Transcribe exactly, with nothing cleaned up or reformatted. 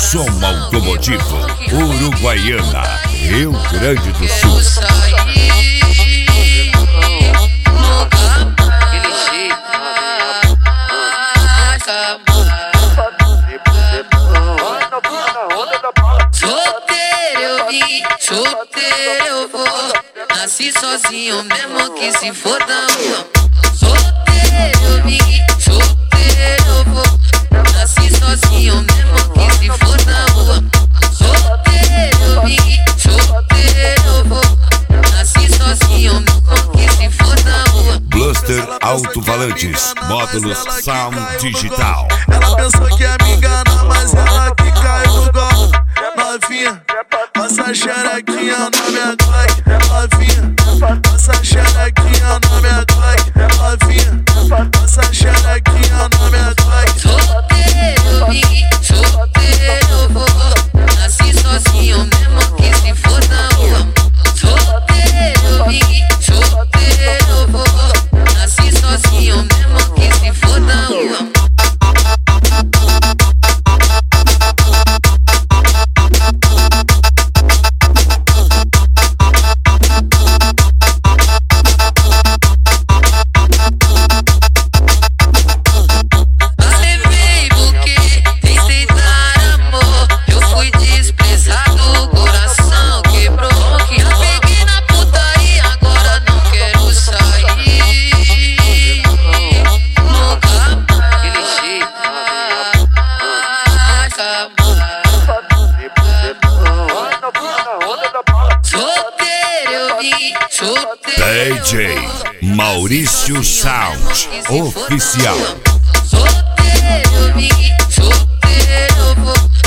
Som Automotivo, Uruguaiana, Rio Grande do Sul. Solteiro eu vim, solteiro eu vou. Nasci sozinho mesmo que se for da rua. Solteiro eu vim, solteiro eu vou. Nasci sozinho mesmo que se for da rua. Solteiro eu vim, solteiro eu vou. Nasci sozinho mesmo que se for da rua. Bluster Alto-Falantes, módulos Sound Digital. Ela pensou que ia me enganar, mas ela que caiu no golpe. Novinha, passa xerequinha na minha Glock. Novinha, passa xerequinha na minha Glock. Novinha, passa xerequinha na minha Glock. Solteiro eu vim, solteiro eu vou. Nasci sozinho mesmo que se for da rua. Solteiro eu vim, solteiro eu vou. Nasci sozinho mesmo que se for da rua. D J Maurício Sound Oficial. Solteiro eu vim, solteiro eu vou.